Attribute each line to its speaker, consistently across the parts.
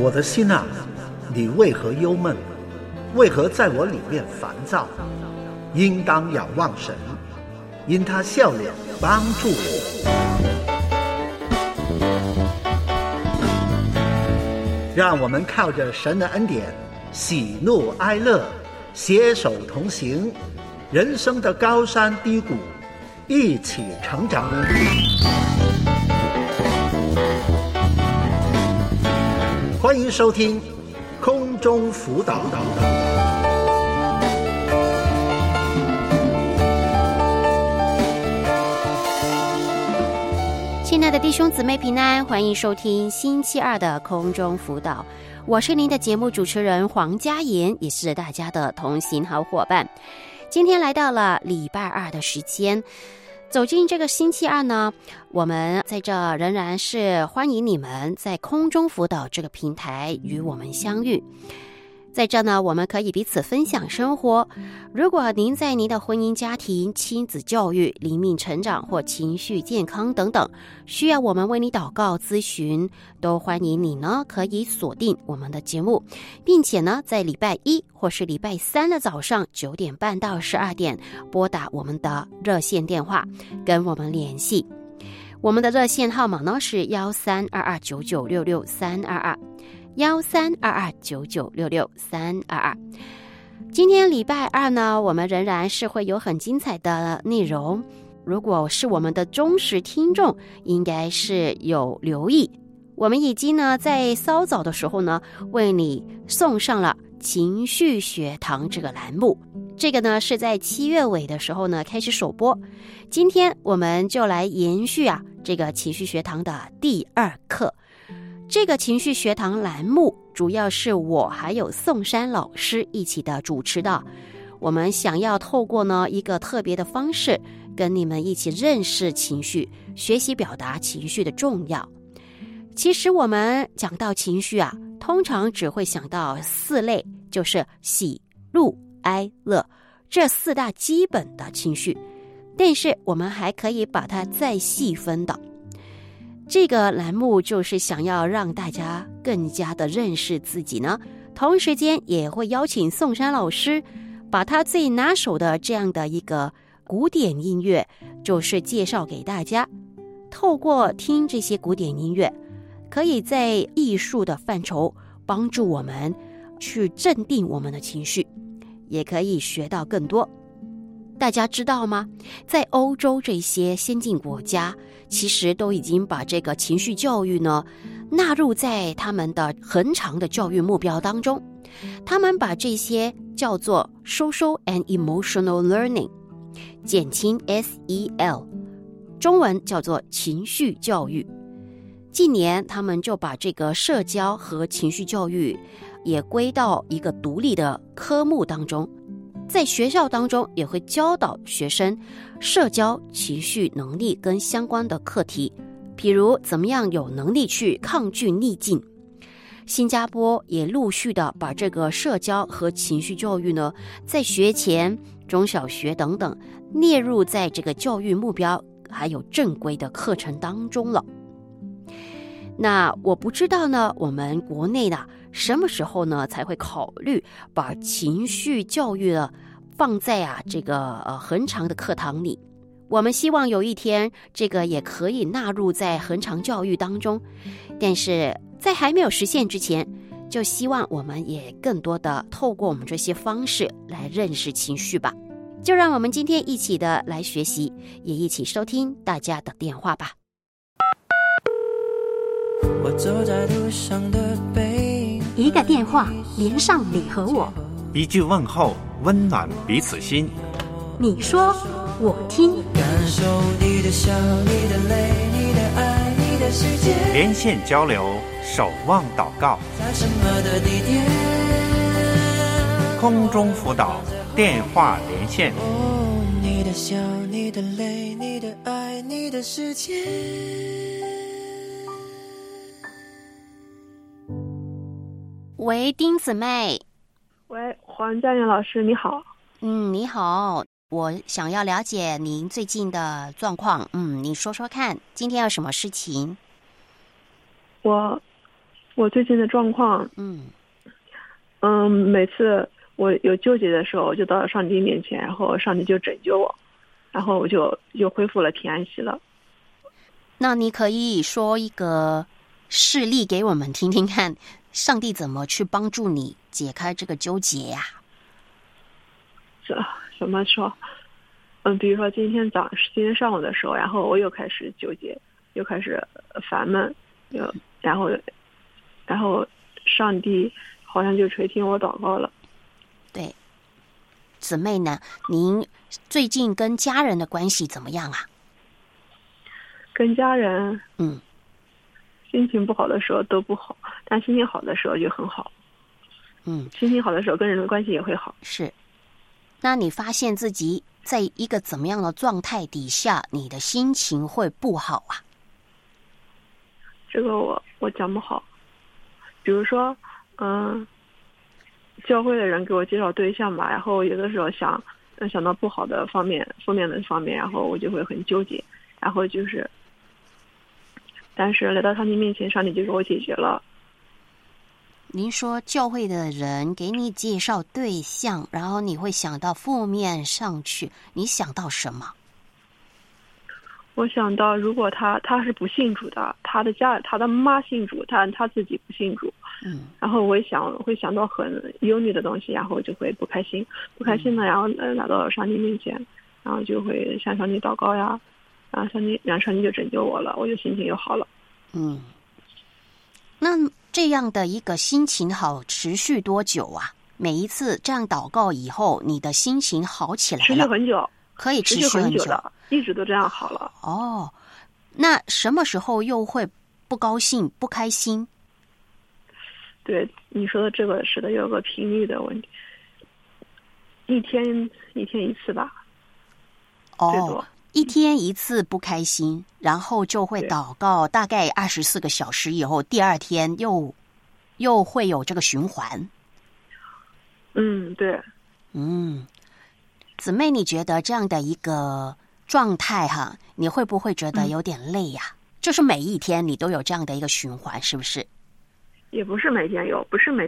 Speaker 1: 我的心啊，你为何忧闷？为何在我里面烦躁？应当仰望神，因他笑脸帮助我。让我们靠着神的恩典，喜怒哀乐，携手同行，人生的高山低谷，一起成长。欢迎收听空中辅导。
Speaker 2: 亲爱的弟兄姊妹平安，欢迎收听星期二的空中辅导，我是您的节目主持人黄嘉妍，也是大家的同行好伙伴。今天来到了礼拜二的时间，走进这个星期二呢，我们在这仍然是欢迎你们在空中辅导这个平台与我们相遇。在这呢，我们可以彼此分享生活。如果您在您的婚姻家庭、亲子教育、灵命成长或情绪健康等等，需要我们为你祷告咨询，都欢迎你呢可以锁定我们的节目，并且呢在礼拜一或是礼拜三的早上9点半到12点拨打我们的热线电话跟我们联系。我们的热线号码呢是132299662322。132299662322。今天礼拜二呢，我们仍然是会有很精彩的内容。如果是我们的忠实听众，应该是有留意，我们已经呢在稍早的时候呢，为你送上了情绪学堂这个栏目。这个呢是在7月尾的时候呢开始首播。今天我们就来延续这个情绪学堂的第2课。这个情绪学堂栏目主要是我还有宋山老师一起的主持的，我们想要透过呢一个特别的方式，跟你们一起认识情绪，学习表达情绪的重要。其实我们讲到情绪通常只会想到4类，就是喜、怒、哀、乐，这4大基本的情绪，但是我们还可以把它再细分的。这个栏目就是想要让大家更加的认识自己呢，同时间也会邀请宋山老师把他最拿手的这样的一个古典音乐就是介绍给大家。透过听这些古典音乐，可以在艺术的范畴帮助我们去镇定我们的情绪，也可以学到更多。大家知道吗？在欧洲这些先进国家，其实都已经把这个情绪教育呢纳入在他们的恒常的教育目标当中。他们把这些叫做 Social and Emotional Learning， 简称 SEL， 中文叫做情绪教育。近年他们就把这个社交和情绪教育也归到一个独立的科目当中，在学校当中也会教导学生社交、情绪能力跟相关的课题，比如怎么样有能力去抗拒逆境。新加坡也陆续的把这个社交和情绪教育呢，在学前、中小学等等列入在这个教育目标还有正规的课程当中了。那我不知道呢，我们国内呢什么时候呢才会考虑把情绪教育呢放在这个恒常的课堂里。我们希望有一天这个也可以纳入在恒常教育当中，但是在还没有实现之前，就希望我们也更多的透过我们这些方式来认识情绪吧。就让我们今天一起的来学习，也一起收听大家的电话吧。
Speaker 3: 我走在路上的背影，
Speaker 4: 一个电话连上你和我，
Speaker 5: 一句问候温暖彼此心。
Speaker 4: 你说我听，
Speaker 3: 感受你的笑，你的泪，你的爱，你的世界，
Speaker 5: 连线交流，守望祷告，
Speaker 3: 在什么的地点，
Speaker 5: 空中辅导电话连线。
Speaker 3: 你的笑，你的泪，你的爱，你的世界。
Speaker 2: 喂，丁姊妹。
Speaker 6: 喂，黄佳妍老师，你好。
Speaker 2: 你好，我想要了解您最近的状况。你说说看，今天有什么事情？
Speaker 6: 我我最近的状况，每次我有纠结的时候，我就到了上帝面前，然后上帝就拯救我，然后我就恢复了平安喜乐。
Speaker 2: 那你可以说一个事例给我们听听看，上帝怎么去帮助你解开这个纠结呀？
Speaker 6: 怎么说？比如说今天上午的时候，然后我又开始纠结，又开始烦闷，然后上帝好像就垂听我祷告了。
Speaker 2: 对，姊妹呢，您最近跟家人的关系怎么样啊？
Speaker 6: 跟家人，心情不好的时候都不好，但心情好的时候就很好。心情好的时候跟人的关系也会好。
Speaker 2: 是。那你发现自己在一个怎么样的状态底下，你的心情会不好啊？
Speaker 6: 这个我讲不好。比如说，教会的人给我介绍对象吧，然后有的时候想到不好的方面、负面的方面，然后我就会很纠结，然后就是，但是来到上帝面前，上帝就给我解决了。
Speaker 2: 您说教会的人给你介绍对象，然后你会想到负面上去，你想到什么？
Speaker 6: 我想到，如果他是不信主的，他的妈信主，他自己不信主，然后我会想到很忧虑的东西，然后就会不开心的，然后来到上帝面前，然后就会向上帝祷告呀，然后上帝就拯救我了，我就心情又好了。
Speaker 2: 那这样的一个心情好持续多久啊？每一次这样祷告以后，你的心情好起来了？
Speaker 6: 持续很久，
Speaker 2: 可以持续很久
Speaker 6: 的，一直都这样好了。
Speaker 2: 哦，那什么时候又会不高兴、不开心？
Speaker 6: 对，你说的这个是的，有个频率的问题，一天一次吧。最多
Speaker 2: 一天一次不开心，然后就会祷告，大概24个小时以后，第二天又会有这个循环。
Speaker 6: 对。
Speaker 2: 姊妹，你觉得这样的一个状态哈，你会不会觉得有点累呀？就是每一天你都有这样的一个循环，是不是？
Speaker 6: 也不是每天有，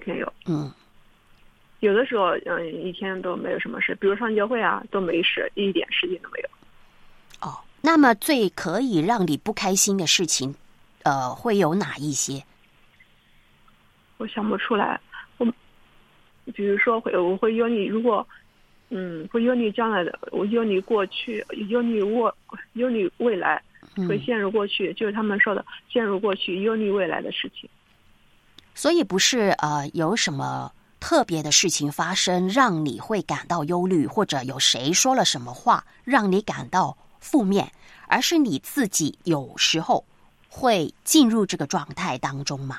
Speaker 6: 有的时候一天都没有什么事，比如上教会啊，都没事，一点事情都没有。
Speaker 2: 那么最可以让你不开心的事情，会有哪一些？
Speaker 6: 我想不出来。比如说我会忧虑，如果会忧虑将来的，我忧虑过去，忧虑未来，会陷入过去，就是他们说的陷入过去，忧虑未来的事情。
Speaker 2: 所以不是有什么特别的事情发生让你会感到忧虑，或者有谁说了什么话让你感到负面，而是你自己有时候会进入这个状态当中吗？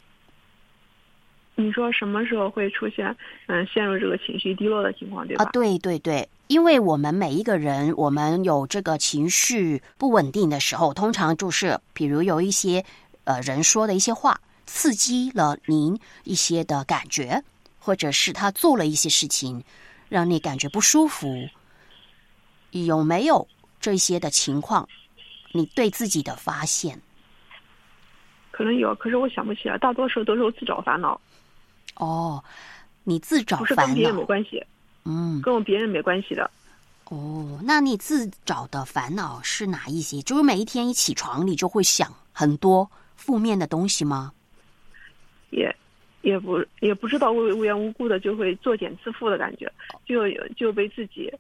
Speaker 6: 你说什么时候会出现陷入这个情绪低落的情况，对吧？
Speaker 2: 对对对，因为我们每一个人，我们有这个情绪不稳定的时候，通常就是比如有一些人说的一些话刺激了您一些的感觉，或者是他做了一些事情让你感觉不舒服，有没有这些的情况？你对自己的发现？
Speaker 6: 可能有，可是我想不起来，大多数都是我自找烦恼。
Speaker 2: 你自找烦恼，不是
Speaker 6: 跟别人没关系，跟我别人没关系的。
Speaker 2: 那你自找的烦恼是哪一些？就是每一天一起床，你就会想很多负面的东西吗？
Speaker 6: 也不知道无缘无故的就会作茧自缚的感觉，就被自己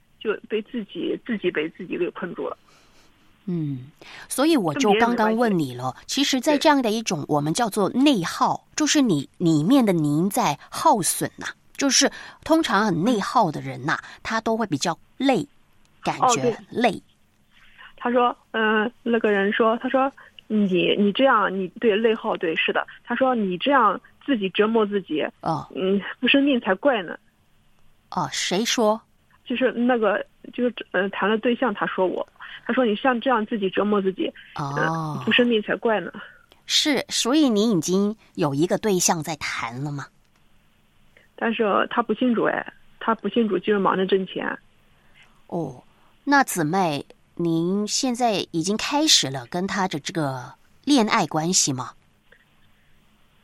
Speaker 6: 给困住了。
Speaker 2: 所以我就刚刚问你了，其实在这样的一种我们叫做内耗，就是你里面的您在耗损就是通常很内耗的人他都会比较累，感觉很累。
Speaker 6: 他说那个人说，他说你这样，你对内耗，对，是的。他说你这样自己折磨自己，不生病才怪呢。
Speaker 2: 谁说？
Speaker 6: 就是谈了对象，他说你像这样自己折磨自己，不生病才怪呢。
Speaker 2: 是，所以你已经有一个对象在谈了吗？
Speaker 6: 但是他不信主，他不信主就是忙着挣钱。
Speaker 2: 那姊妹，您现在已经开始了跟他的这个恋爱关系吗？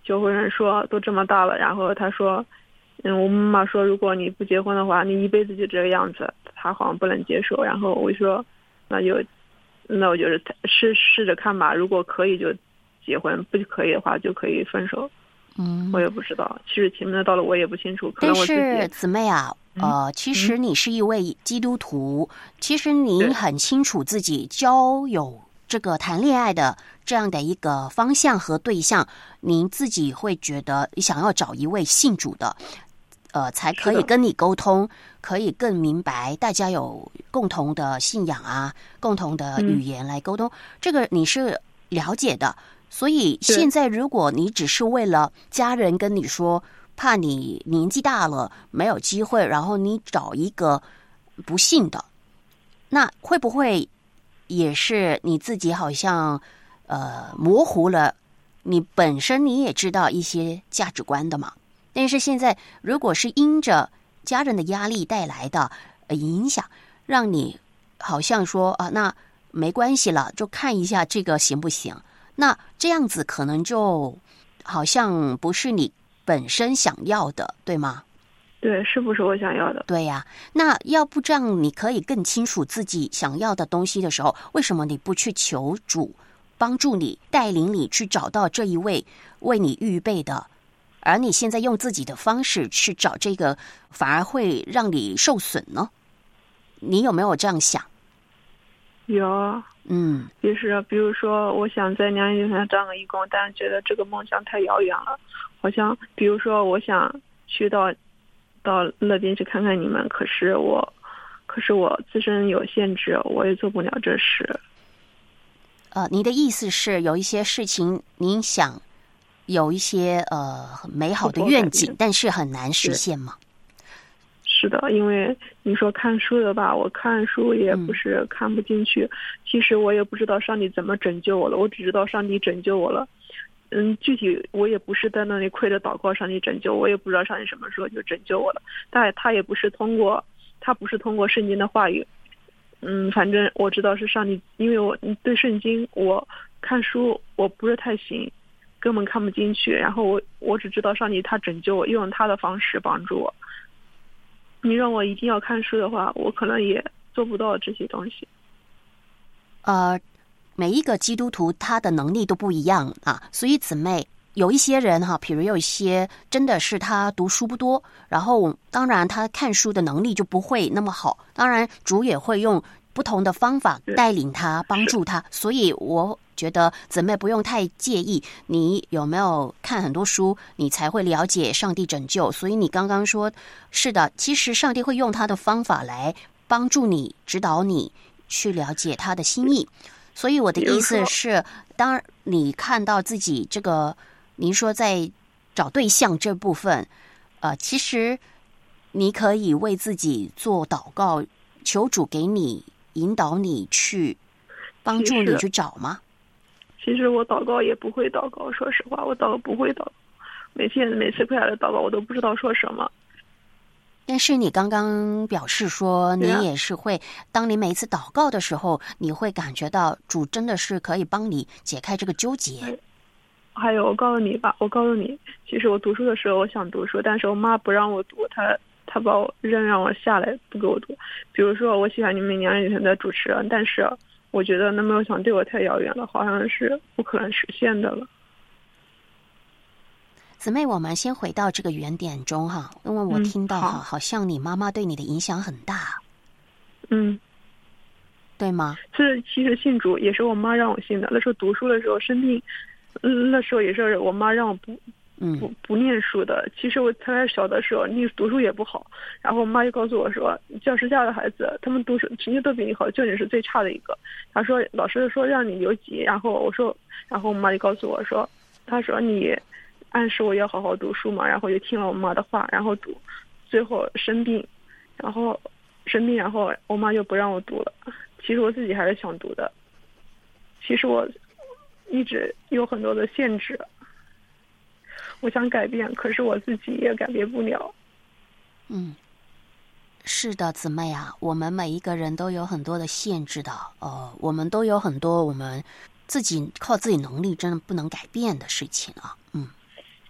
Speaker 6: 教会人说都这么大了，然后他说，我妈妈说如果你不结婚的话，你一辈子就这个样子，他好像不能接受。然后我就说，那我就是试着看吧，如果可以就结婚，不可以的话就可以分手。我也不知道，其实前面的道理我也不清楚，可能我自己。
Speaker 2: 但是姊妹啊，其实你是一位基督徒，其实你很清楚自己交友这个谈恋爱的这样的一个方向和对象，您自己会觉得想要找一位信主的，才可以跟你沟通，可以更明白大家有共同的信仰啊，共同的语言来沟通，这个你是了解的。所以现在如果你只是为了家人跟你说，怕你年纪大了没有机会，然后你找一个不信的，那会不会也是你自己好像模糊了你本身你也知道一些价值观的嘛？但是现在如果是因着家人的压力带来的影响，让你好像说啊，那没关系了，就看一下这个行不行？那这样子可能就好像不是你本身想要的，对吗？
Speaker 6: 对，是不是我想要的？
Speaker 2: 对呀，那要不这样你可以更清楚自己想要的东西的时候，为什么你不去求主帮助你带领你去找到这一位为你预备的，而你现在用自己的方式去找这个，反而会让你受损呢？你有没有这样想？
Speaker 6: 有。就是比如说我想在娘家上当个义工，但是觉得这个梦想太遥远了，好像比如说我想去到那边去看看你们，可是我自身有限制，我也做不了这事。
Speaker 2: 你的意思是有一些事情您想有一些美好的愿景，但是很难实现吗？
Speaker 6: 是的，因为你说看书的吧，我看书也不是看不进去，其实我也不知道上帝怎么拯救我了，我只知道上帝拯救我了。具体我也不是在那里跪着祷告上帝拯救我，也不知道上帝什么时候就拯救我了，但他也不是通过圣经的话语。反正我知道是上帝，因为我对圣经我看书我不是太行，根本看不进去，然后我只知道上帝他拯救我，用他的方式帮助我。你让我一定要看书的话，我可能也做不到这些东西。
Speaker 2: 每一个基督徒他的能力都不一样啊，所以姊妹有一些人哈，比如有一些真的是他读书不多，然后当然他看书的能力就不会那么好，当然主也会用不同的方法带领他帮助他，所以我觉得姊妹不用太介意你有没有看很多书你才会了解上帝拯救，所以你刚刚说是的，其实上帝会用他的方法来帮助你指导你去了解他的心意。所以我的意思是，当你看到自己这个您说在找对象这部分其实你可以为自己做祷告，求主给你引导你去帮助你去找吗？
Speaker 6: 其实我祷告也不会祷告，说实话，我祷告不会祷告，每次跪下来祷告，我都不知道说什么。
Speaker 2: 但是你刚刚表示说，你也是会，当你每一次祷告的时候，你会感觉到主真的是可以帮你解开这个纠结。
Speaker 6: 还有，我告诉你，其实我读书的时候，我想读书，但是我妈不让我读，她把我让我下来，不给我读。比如说，我喜欢你们娘家的主持人，但是我觉得那梦想对我太遥远了，好像是不可能实现的了。
Speaker 2: 姊妹，我们先回到这个原点中哈，因为我听到好像你妈妈对你的影响很大，对吗？
Speaker 6: 其实信主也是我妈让我信的。那时候读书的时候生病，那时候也是我妈让我不念书的。其实我才小的时候，你读书也不好，然后我妈就告诉我说，教师家的孩子他们读书成绩都比你好，就你是最差的一个。她说老师说让你留级，然后我妈就告诉我说，她说你暗示我要好好读书嘛，然后就听了我妈的话，然后读，最后生病，然后我妈就不让我读了。其实我自己还是想读的，其实我一直有很多的限制，我想改变，可是我自己也改变不了。
Speaker 2: 是的，姊妹啊，我们每一个人都有很多的限制的，我们都有很多我们自己靠自己能力真的不能改变的事情啊。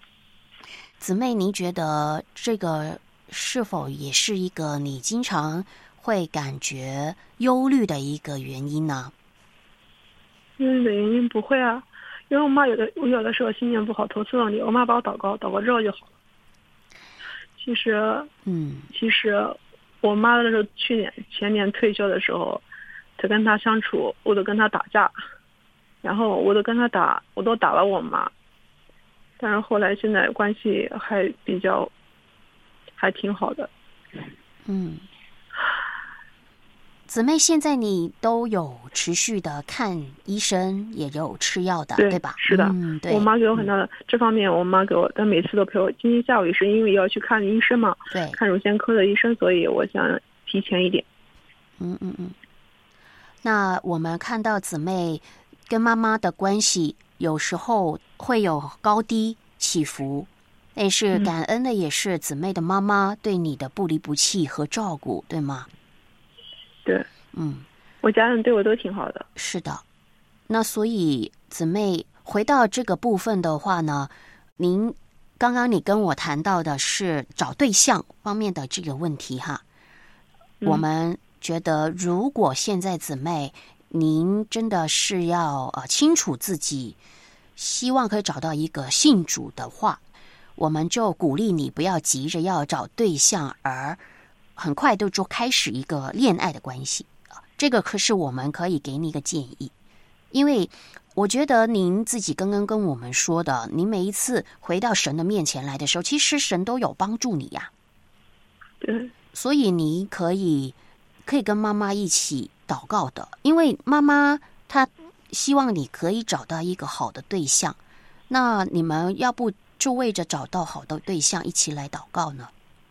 Speaker 2: 姊妹，您觉得这个是否也是一个你经常会感觉忧虑的一个原因呢？
Speaker 6: 忧虑的原因不会啊，因为我有的时候心情不好，投诉了你，我妈帮我祷告之后就好了。其实我妈的时候前年退休的时候，她跟她相处，我都跟她打架，然后我都打了我妈，但是后来现在关系还挺好的。
Speaker 2: 姊妹，现在你都有持续的看医生，也有吃药的，对吧？
Speaker 6: 是的，
Speaker 2: 对。
Speaker 6: 我妈给我很大的这方面，我妈给我，她每次都陪我。今天下午也是因为要去看医生嘛，
Speaker 2: 对，
Speaker 6: 看乳腺科的医生，所以我想提前一点。
Speaker 2: 那我们看到姊妹跟妈妈的关系，有时候会有高低起伏，但是感恩的也是姊妹的妈妈对你的不离不弃和照顾，对吗？
Speaker 6: 对，我家人对我都挺好的。
Speaker 2: 是的，那所以姊妹回到这个部分的话呢，您刚刚你跟我谈到的是找对象方面的这个问题哈，我们觉得如果现在姊妹您真的是要清楚自己希望可以找到一个信主的话，我们就鼓励你不要急着要找对象而很快就开始一个恋爱的关系，这个可是我们可以给你一个建议。因为我觉得您自己刚刚跟我们说的，您每一次回到神的面前来的时候，其实神都有帮助你呀。
Speaker 6: 对，
Speaker 2: 所以你可以跟妈妈一起祷告的，因为妈妈她希望你可以找到一个好的对象，那你们要不就为着找到好的对象一起来祷告呢？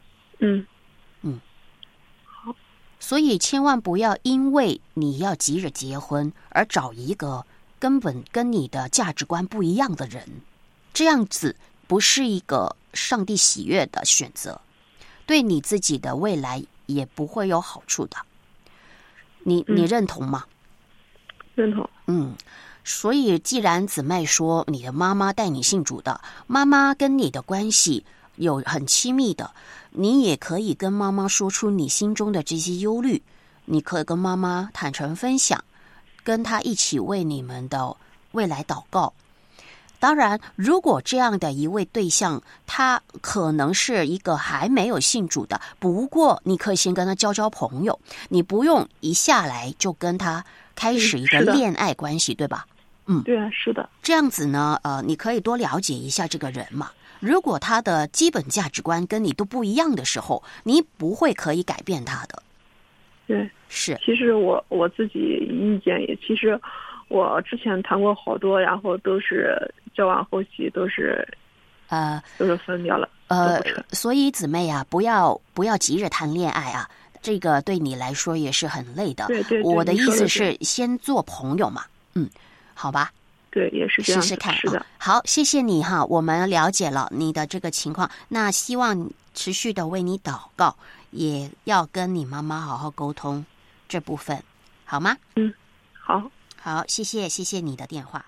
Speaker 2: 所以千万不要因为你要急着结婚而找一个根本跟你的价值观不一样的人，这样子不是一个上帝喜悦的选择，对你自己的未来也不会有好处的。你认同吗？
Speaker 6: 认同。
Speaker 2: 所以既然姊妹说你的妈妈带你信主的，妈妈跟你的关系有很亲密的，你也可以跟妈妈说出你心中的这些忧虑，你可以跟妈妈坦诚分享，跟她一起为你们的未来祷告。当然，如果这样的一位对象，他可能是一个还没有信主的，不过你可以先跟他交朋友，你不用一下来就跟他开始一个恋爱关系，对吧？
Speaker 6: 对啊，是的。
Speaker 2: 这样子呢，你可以多了解一下这个人嘛。如果他的基本价值观跟你都不一样的时候，你不会可以改变他的。
Speaker 6: 对，
Speaker 2: 是。
Speaker 6: 其实我自己意见也，其实我之前谈过好多，然后都是交往后期都是分掉了。
Speaker 2: 所以姊妹啊，不要急着谈恋爱啊，这个对你来说也是很累的。
Speaker 6: 对，
Speaker 2: 我的意思是先做朋友嘛。好吧。
Speaker 6: 对，也是这样，
Speaker 2: 试试看。
Speaker 6: 是的。
Speaker 2: 好，谢谢你哈，我们了解了你的这个情况，那希望持续的为你祷告，也要跟你妈妈好好沟通这部分，好吗？好，谢谢你的电话。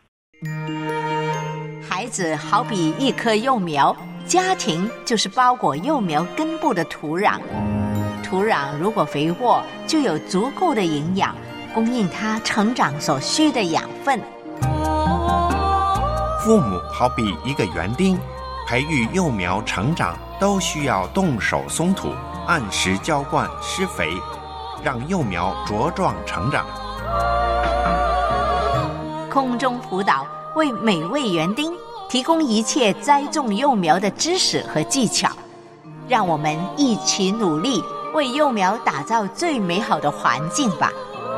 Speaker 7: 孩子好比一棵幼苗，家庭就是包裹幼苗根部的土壤。土壤如果肥沃，就有足够的营养，供应它成长所需的养分。
Speaker 5: 父母好比一个园丁，培育幼苗成长都需要动手松土，按时浇灌施肥，让幼苗茁壮成长。
Speaker 7: 空中辅导为每位园丁提供一切栽种幼苗的知识和技巧，让我们一起努力，为幼苗打造最美好的环境吧。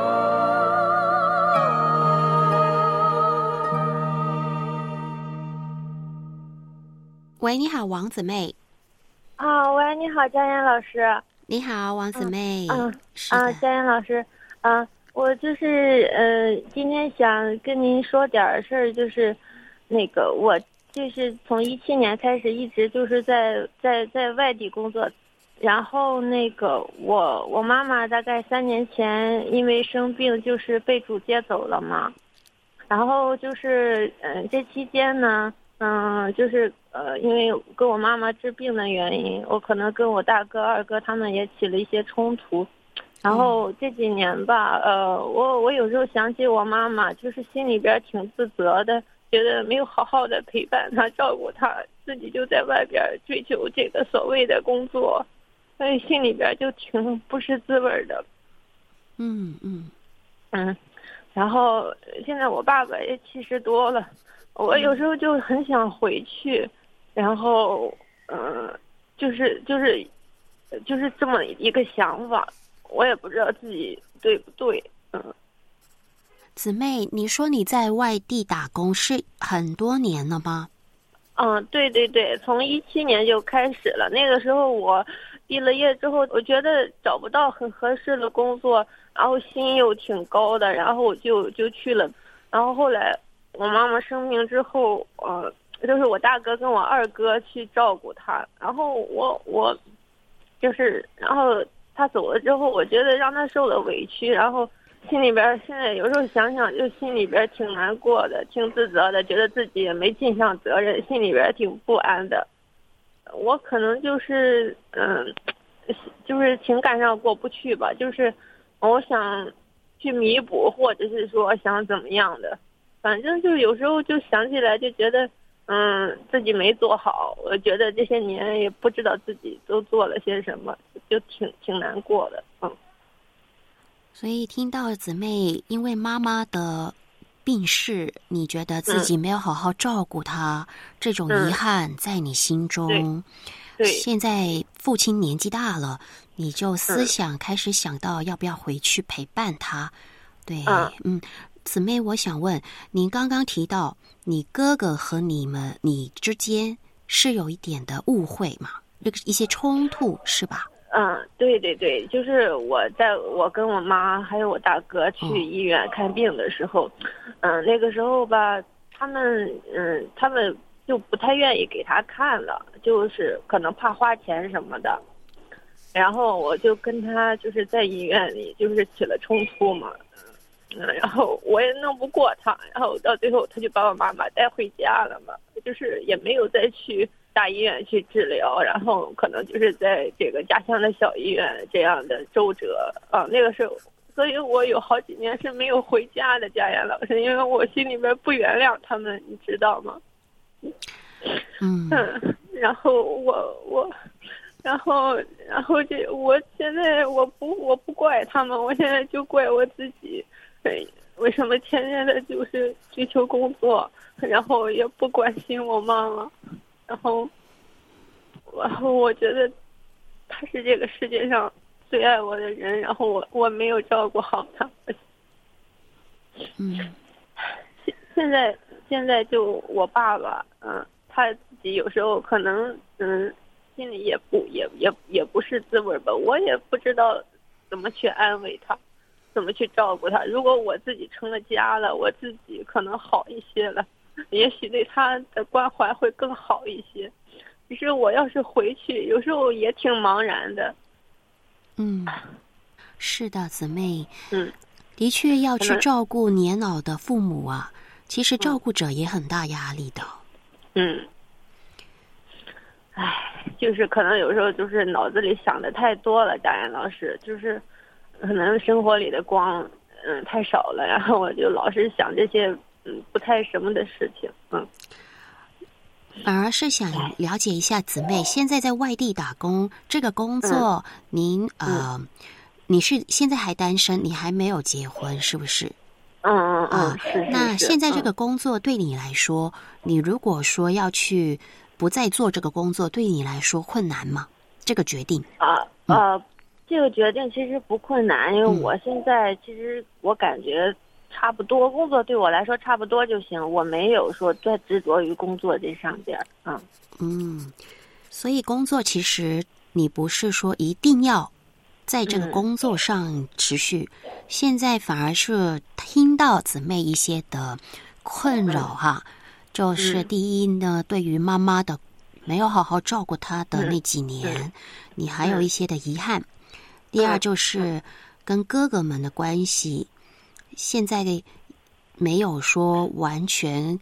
Speaker 2: 喂，你好，王姊妹。
Speaker 8: 喂，你好，佳妍老师。
Speaker 2: 你好，王姊妹。
Speaker 8: 佳妍老师，我就是今天想跟您说点事儿，就是那个我就是从2017年开始一直就是在外地工作，然后那个我妈妈大概3年前因为生病就是被主接走了嘛，然后就是这期间呢。 就是因为跟我妈妈治病的原因，我可能跟我大哥、二哥他们也起了一些冲突。然后这几年吧，我有时候想起我妈妈，就是心里边挺自责的，觉得没有好好的陪伴她、照顾她，自己就在外边追求这个所谓的工作，所以心里边就挺不是滋味的。然后现在我爸爸也70多了，我有时候就很想回去，然后就是这么一个想法，我也不知道自己对不对。
Speaker 2: 姊妹，你说你在外地打工是很多年了吗？
Speaker 8: 对对对，从17年就开始了。那个时候我毕了业之后，我觉得找不到很合适的工作，然后薪又挺高的，然后我就去了。然后后来我妈妈生病之后，就是我大哥跟我二哥去照顾她，然后我就是，然后他走了之后，我觉得让他受了委屈，然后心里边现在有时候想想，就心里边挺难过的，挺自责的，觉得自己也没尽上责任，心里边挺不安的。我可能就是就是情感上过不去吧，就是我想去弥补，或者是说想怎么样的，反正就是有时候就想起来就觉得自己没做好，我觉得这些年也不知道自己都做了些什么，就挺难过的。
Speaker 2: 所以听到姊妹因为妈妈的病逝，你觉得自己没有好好照顾她，这种遗憾在你心中。
Speaker 8: 对，
Speaker 2: 现在父亲年纪大了，你就思想开始想到要不要回去陪伴他。对，姊妹，我想问，您刚刚提到你哥哥和你之间是有一点的误会嘛？一些冲突是吧？
Speaker 8: 对对对，就是我跟我妈还有我大哥去医院看病的时候，那个时候吧，他们就不太愿意给他看了，就是可能怕花钱什么的。然后我就跟他就是在医院里就是起了冲突嘛，然后我也弄不过他，然后到最后他就把我妈妈带回家了嘛，就是也没有再去大医院去治疗，然后可能就是在这个家乡的小医院这样的周折那个时候，所以我有好几年是没有回家的，佳妍老师，因为我心里边不原谅他们，你知道吗？然后然后我现在我不怪他们，我现在就怪我自己，为什么天天的就是追求工作，然后也不关心我妈妈，然后我觉得他是这个世界上最爱我的人，然后我没有照顾好他。现在就我爸爸，他自己有时候可能心里也不是滋味吧，我也不知道怎么去安慰他，怎么去照顾他。如果我自己成了家了，我自己可能好一些了，也许对他的关怀会更好一些。只是我要是回去，有时候也挺茫然的。
Speaker 2: 是的，姊妹，的确要去照顾年老的父母啊，其实照顾者也很大压力的。
Speaker 8: 就是可能有时候就是脑子里想的太多了，佳妍老师，就是可能生活里的光太少了，然后我就老是想这些不太什么的事情。
Speaker 2: 反而是想了解一下姊妹现在在外地打工这个工作，您你是现在还单身，你还没有结婚是不是？
Speaker 8: 是。
Speaker 2: 那现在这个工作对你来说，你如果说要去不再做这个工作，对你来说困难吗？这个决定
Speaker 8: 这个决定其实不困难，因为我现在其实我感觉差不多，工作对我来说差不多就行，我没有说再执着于工作这上边。
Speaker 2: 所以工作其实你不是说一定要在这个工作上持续，现在反而是听到姊妹一些的困扰哈，就是第一呢，对于妈妈的没有好好照顾她的那几年，你还有一些的遗憾。第二就是跟哥哥们的关系，现在没有说完全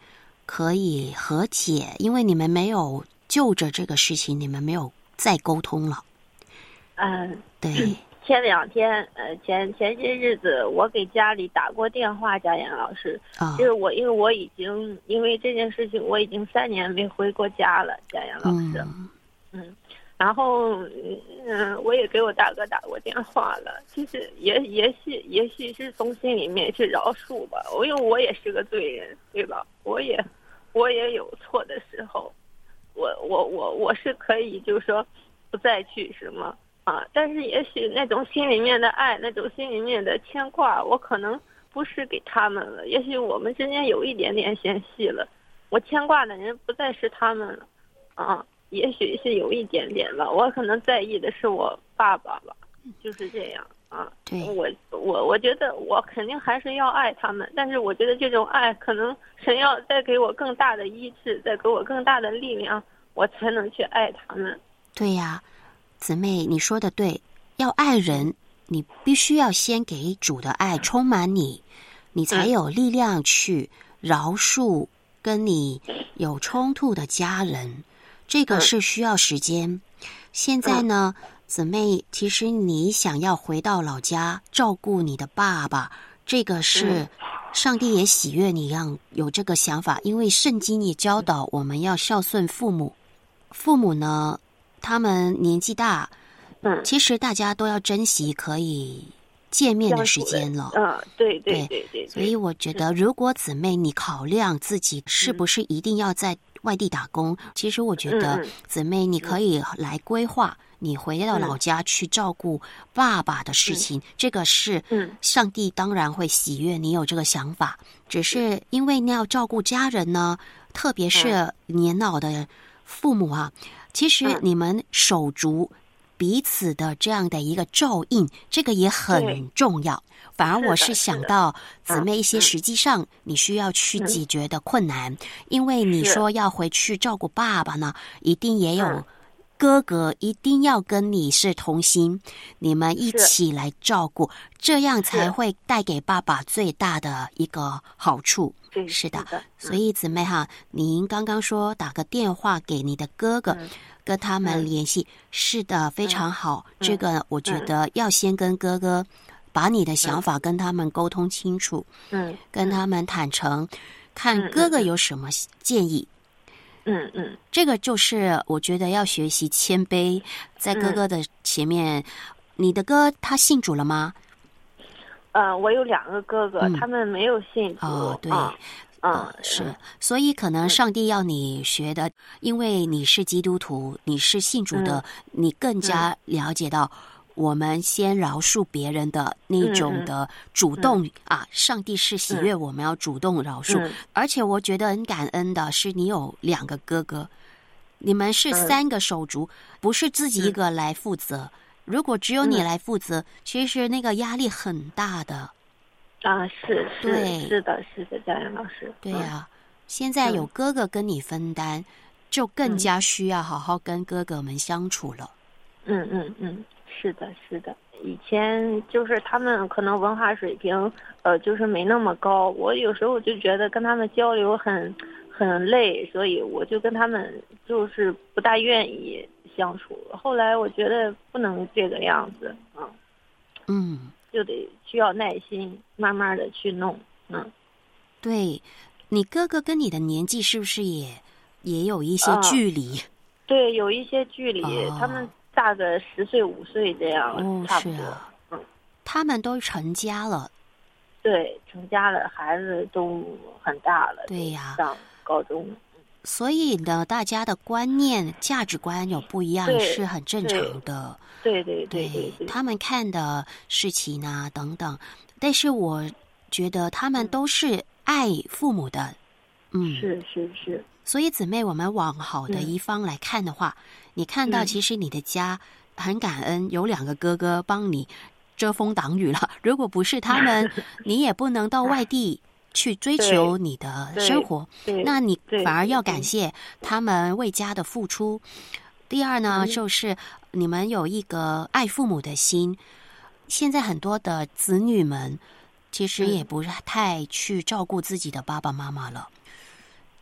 Speaker 2: 可以和解？因为你们没有就着这个事情，你们没有再沟通了。对。
Speaker 8: 前2天，前些日子，我给家里打过电话，佳妍老师，就是因为我已经因为这件事情，我已经3年没回过家了，佳妍老师，然后我也给我大哥打过电话了，其实也许是从心里面去饶恕吧，因为我也是个罪人，对吧？我也有错的时候，我是可以就是说不再去什么。但是也许那种心里面的爱，那种心里面的牵挂，我可能不是给他们了。也许我们之间有一点点嫌隙了，我牵挂的人不再是他们了，也许是有一点点了。我可能在意的是我爸爸吧，就是这样啊。
Speaker 2: 对，
Speaker 8: 我觉得我肯定还是要爱他们，但是我觉得这种爱可能神要再给我更大的医治，再给我更大的力量，我才能去爱他们。
Speaker 2: 对呀。姊妹，你说的对，要爱人，你必须要先给主的爱充满你，你才有力量去饶恕跟你有冲突的家人，这个是需要时间。现在呢，姊妹，其实你想要回到老家照顾你的爸爸，这个是上帝也喜悦你让有这个想法，因为圣经也教导我们要孝顺父母。父母呢，他们年纪大，其实大家都要珍惜可以见面的时间了。
Speaker 8: 对。
Speaker 2: 所以我觉得，如果姊妹你考量自己是不是一定要在外地打工，其实我觉得姊妹你可以来规划你回到老家去照顾爸爸的事情，这个是上帝当然会喜悦你有这个想法，只是因为你要照顾家人呢，特别是年老的父母啊，其实你们手足彼此的这样的一个照应，这个也很重要。反而我是想到姊妹一些实际上你需要去解决的困难，因为你说要回去照顾爸爸呢，一定也有哥哥一定要跟你是同心，你们一起来照顾，这样才会带给爸爸最大的一个好处。是的，所以姊妹哈，您刚刚说打个电话给你的哥哥，跟他们联系，是的，非常好。这个我觉得要先跟哥哥把你的想法跟他们沟通清楚，跟他们坦诚，看哥哥有什么建议。这个就是我觉得要学习谦卑，在哥哥的前面。你的哥他信主了吗？
Speaker 8: 我有2个哥哥，他们没有信主。
Speaker 2: 对，是，所以可能上帝要你学的，因为你是基督徒，你是信主的，你更加了解到我们先饶恕别人的那种的主动上帝是喜悦我们要主动饶恕。而且我觉得很感恩的是你有2个哥哥，你们是3个手足，不是自己一个来负责。如果只有你来负责，其实那个压力很大的。
Speaker 8: 是的，佳妍老师。
Speaker 2: 对呀，现在有哥哥跟你分担，就更加需要好好跟哥哥们相处了。
Speaker 8: 是的。以前就是他们可能文化水平就是没那么高，我有时候就觉得跟他们交流很累，所以我就跟他们就是不大愿意相处。后来我觉得不能这个样子就得需要耐心，慢慢的去弄。
Speaker 2: 对，你哥哥跟你的年纪是不是也有一些距离？
Speaker 8: 对，有一些距离，他们大个10岁5岁这样，差不多。
Speaker 2: 他们都成家了。
Speaker 8: 对，成家了，孩子都很大了。
Speaker 2: 对呀，
Speaker 8: 上高中。
Speaker 2: 所以呢，大家的观念、价值观有不一样，是很正常的。
Speaker 8: 对，
Speaker 2: 他们看的事情啊等等，但是我觉得他们都是爱父母的。
Speaker 8: 是。
Speaker 2: 所以姊妹，我们往好的一方来看的话，你看到其实你的家很感恩，有2个哥哥帮你遮风挡雨了。如果不是他们，你也不能到外地去追求你的生活，那你反而要感谢他们为家的付出。第二呢，就是你们有一个爱父母的心。现在很多的子女们其实也不是太去照顾自己的爸爸妈妈了。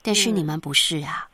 Speaker 2: 但是你们不是啊。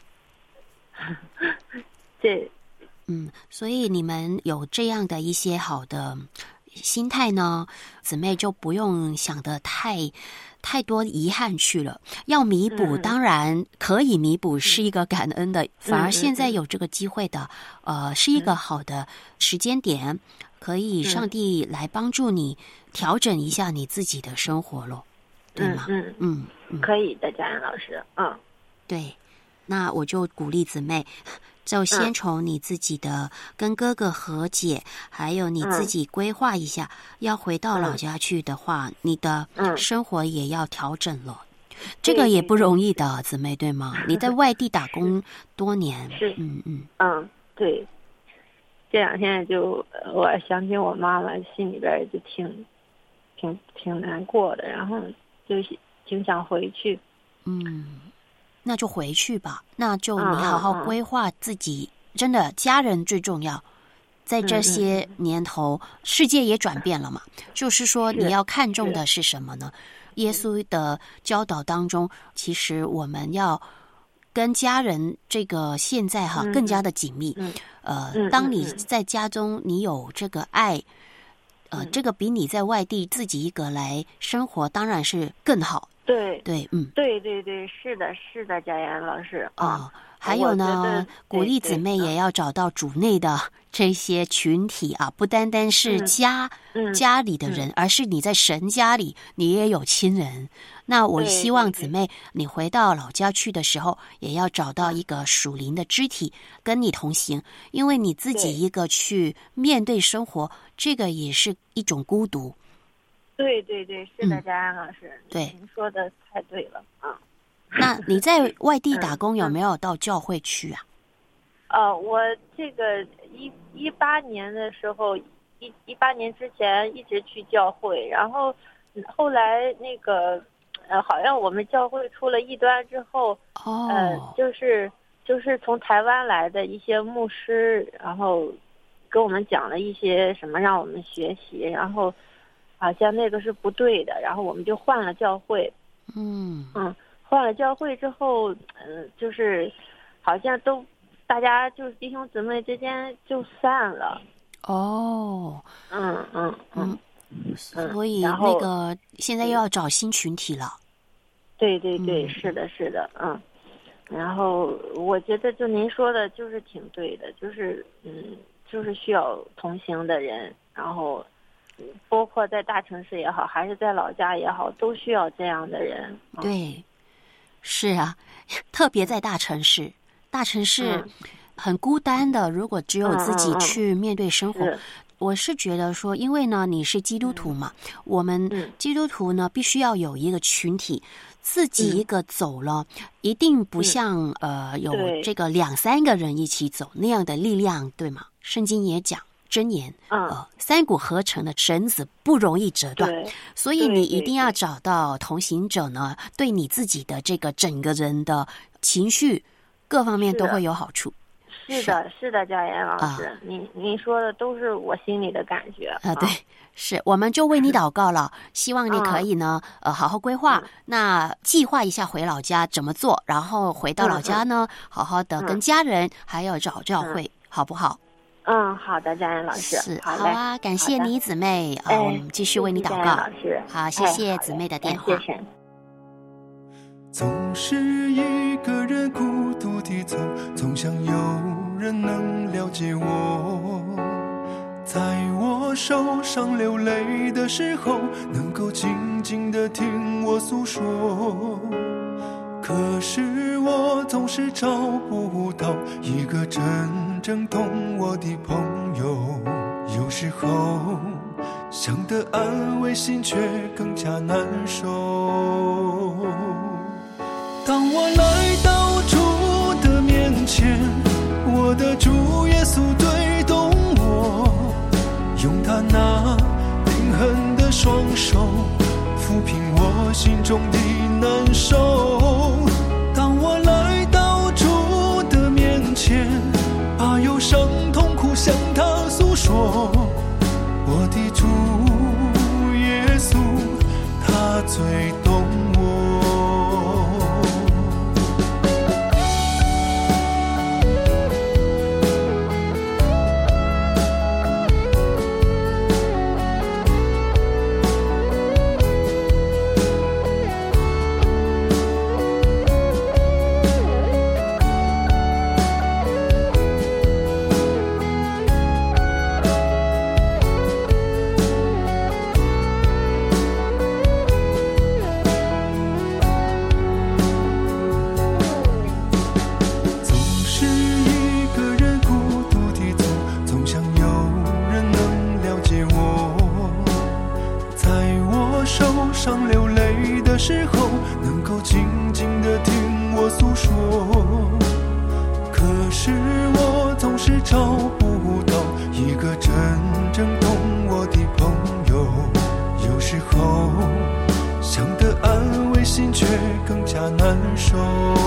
Speaker 8: 对，
Speaker 2: 所以你们有这样的一些好的心态呢，姊妹就不用想得太多遗憾去了。要弥补，当然可以弥补，是一个感恩的。反而现在有这个机会的，是一个好的时间点，可以上帝来帮助你调整一下你自己的生活咯，对吗？
Speaker 8: 可以的，佳恩老师。
Speaker 2: 对，那我就鼓励姊妹。就先从你自己的跟哥哥和解，还有你自己规划一下，要回到老家去的话，你的生活也要调整了。这个也不容易的，姊妹，对吗？你在外地打工多年，
Speaker 8: 是，对。这2天就我想起我妈妈，心里边就挺难过的，然后就挺想回去。
Speaker 2: 那就回去吧，那就你好好规划自己，真的家人最重要。在这些年头，世界也转变了嘛，就是说你要看重的是什么呢？耶稣的教导当中，其实我们要跟家人这个现在更加的紧密。当你在家中你有这个爱，这个比你在外地自己一个来生活当然是更好。对，对，
Speaker 8: 是的，佳妍老师
Speaker 2: 还有呢，鼓励姊妹也要找到主内的这些群体啊，不单单是家里的人，而是你在神家里，你也有亲人。那我希望姊妹，你回到老家去的时候，也要找到一个属灵的肢体跟你同行，因为你自己一个去面对生活，这个也是一种孤独。
Speaker 8: 对，是的，佳恩老师，
Speaker 2: 对，
Speaker 8: 您说的太对了
Speaker 2: 那你在外地打工有没有到教会去啊？
Speaker 8: 我这个18年的时候，18年之前一直去教会，然后后来那个好像我们教会出了异端之后，就是从台湾来的一些牧师，然后跟我们讲了一些什么让我们学习，然后好像那个是不对的，然后我们就换了教会。换了教会之后，就是好像都大家就是弟兄姊妹之间就散了。
Speaker 2: 所以那个现在又要找新群体了。
Speaker 8: 对，是的，然后我觉得就您说的就是挺对的，就是需要同行的人，然后包括在大城市也好，还是在老家也好，都需要这样的人。
Speaker 2: 对，是啊，特别在大城市很孤单的，如果只有自己去面对生活。我是觉得说，因为呢你是基督徒嘛，我们基督徒呢必须要有一个群体，自己一个走了，一定不像有这个2-3个人一起走那样的力量，对吗？圣经也讲箴言，3股合成的绳子不容易折断，所以你一定要找到同行者呢，对你自己的这个整个人的情绪各方面都会有好处。
Speaker 8: 是的，佳妍老师，您说的都是我心里的感觉
Speaker 2: 对，是，我们就为你祷告了，希望你可以呢好好规划，那计划一下回老家怎么做，然后回到老家呢，好好的跟家人还有找教会，好不好？
Speaker 8: 好的，佳妍老师，
Speaker 2: 是，好啊，感谢你姊妹，我们继续为你祷告。
Speaker 8: 老师，
Speaker 2: 好，谢谢姊妹的电话。
Speaker 3: 总是一个人孤独地走，总想有人能了解我，在我受伤流泪的时候，能够静静地听我诉说。可是我总是找不到一个真正懂我的朋友，有时候想得安慰，心却更加难受。当我来到主的面前，我的主耶稣对动我，用他那冰狠的双手抚平我心中的难受。当我来到主的面前，把忧伤痛苦向他诉说，我的主耶稣他最可是我总是找不到一个真正懂我的朋友，有时候想得安慰，心却更加难受。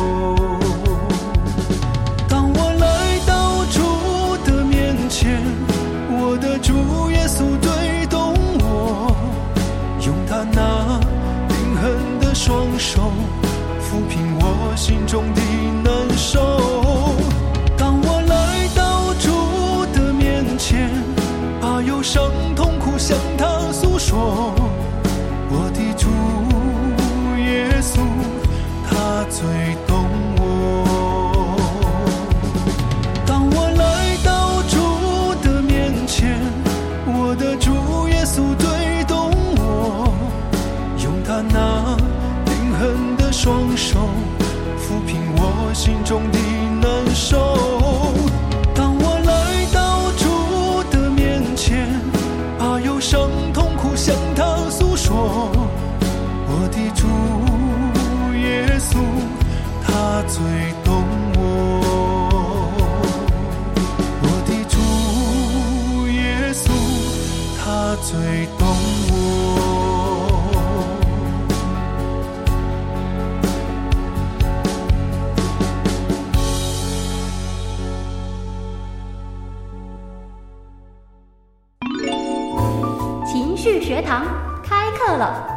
Speaker 3: 当我来到主的面前，我的主耶稣对懂我，用他那灵狠的双手抚平我心中的难受。当我来到主的面前，把忧伤痛苦向他诉说，我的主耶稣他最懂我。当我来到主的面前，我的主耶稣对懂我，用他那灵狠的双手抚平我心中的难受。当我来到主的面前，把忧伤痛苦向他诉说，我的主耶稣他最懂我，我的主耶稣他最懂我。
Speaker 4: 情绪学堂开课了。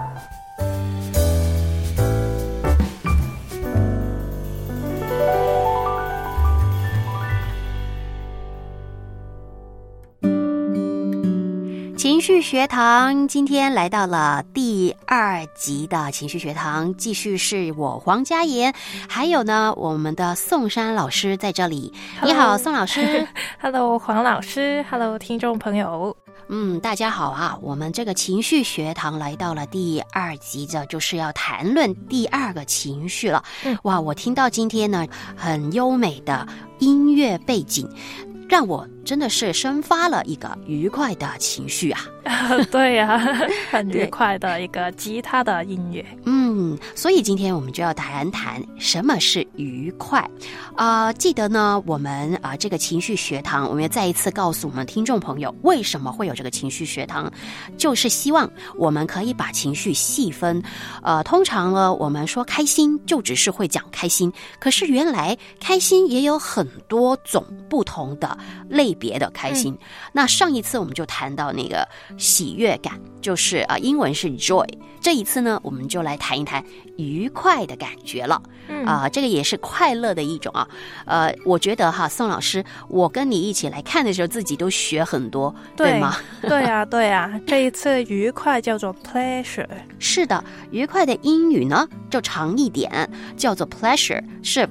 Speaker 2: 情绪学堂今天来到了第2集的情绪学堂，继续是我黄嘉妍，还有呢我们的宋珊老师在这里。你好，宋老师。
Speaker 9: Hello， 黄老师。Hello， 听众朋友。
Speaker 2: 大家好啊！我们这个情绪学堂来到了第2集，这就是要谈论第2个情绪了。哇，我听到今天呢很优美的音乐背景，让我真的是生发了一个愉快的情绪啊！
Speaker 9: 对呀，很愉快的一个吉他的音乐。
Speaker 2: 所以今天我们就要谈谈什么是愉快。记得呢，我们这个情绪学堂，我们要再一次告诉我们听众朋友，为什么会有这个情绪学堂，就是希望我们可以把情绪细分。通常呢，我们说开心就只是会讲开心，可是原来开心也有很多种不同的类别的开心。那上一次我们就谈到那个喜悦感，就是英文是 joy。这一次呢，我们就来谈一谈愉快的感觉了。这个也是快乐的一种啊。我觉得哈，宋老师，我跟你一起来看的时候，自己都学很多， 对吗？
Speaker 9: 对啊，对啊。这一次愉快叫做 pleasure。是
Speaker 2: 的，愉快的英语呢就长一点，叫做 pleasure， 是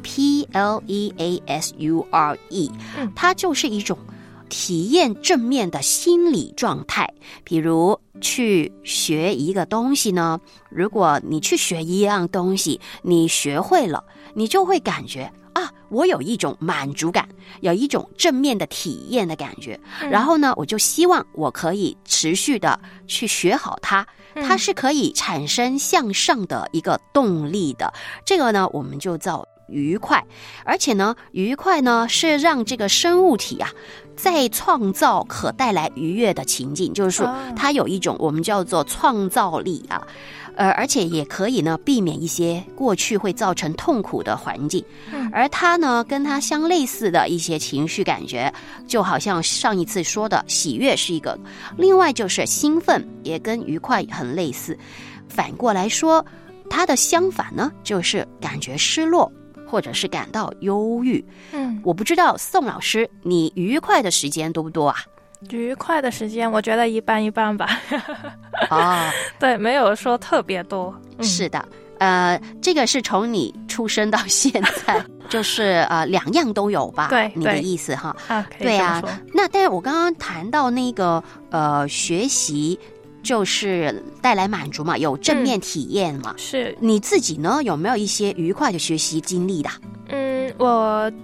Speaker 2: P-L-E-A-S-U-R-E。它就是一种体验正面的心理状态。比如去学一个东西呢，如果你去学一样东西，你学会了，你就会感觉我有一种满足感，有一种正面的体验的感觉。然后呢，我就希望我可以持续的去学好它，它是可以产生向上的一个动力的。这个呢，我们就叫愉快。而且呢，愉快呢是让这个生物体再创造可带来愉悦的情境，就是说它有一种我们叫做创造力而且也可以呢避免一些过去会造成痛苦的环境。而它呢跟它相类似的一些情绪感觉，就好像上一次说的喜悦是一个，另外就是兴奋也跟愉快很类似。反过来说，它的相反呢就是感觉失落或者是感到忧郁。我不知道宋老师你愉快的时间多不多啊？
Speaker 9: 愉快的时间我觉得一般一般吧。对，没有说特别多。
Speaker 2: 是的，这个是从你出生到现在就是2样都有吧？
Speaker 9: 对，
Speaker 2: 你的意思哈。
Speaker 9: 对啊。
Speaker 2: 那但是我刚刚谈到那个学习就是带来满足嘛，有正面体验嘛。
Speaker 9: 是。
Speaker 2: 你自己呢有没有一些愉快的学习经历的？
Speaker 9: 我